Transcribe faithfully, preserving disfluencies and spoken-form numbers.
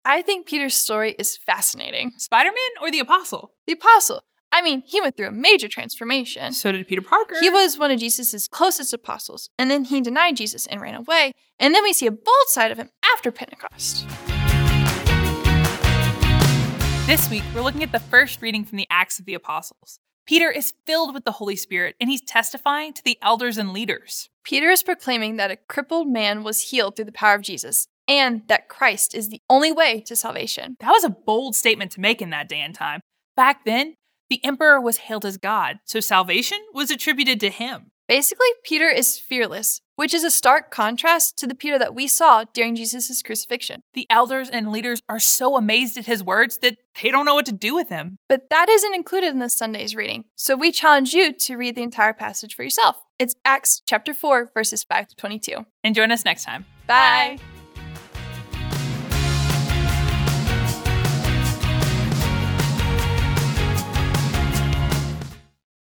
I think Peter's story is fascinating. Spider-Man or the Apostle? The Apostle. I mean, he went through a major transformation. So did Peter Parker. He was one of Jesus' closest apostles, and then he denied Jesus and ran away, and then we see a bold side of him after Pentecost. This week, we're looking at the first reading from the Acts of the Apostles. Peter is filled with the Holy Spirit, and he's testifying to the elders and leaders. Peter is proclaiming that a crippled man was healed through the power of Jesus, and that Christ is the only way to salvation. That was a bold statement to make in that day and time. Back then, the emperor was hailed as God, so salvation was attributed to him. Basically, Peter is fearless, which is a stark contrast to the Peter that we saw during Jesus' crucifixion. The elders and leaders are so amazed at his words that they don't know what to do with him. But that isn't included in this Sunday's reading, so we challenge you to read the entire passage for yourself. It's Acts chapter four, verses five to twenty-two. And join us next time. Bye! Bye.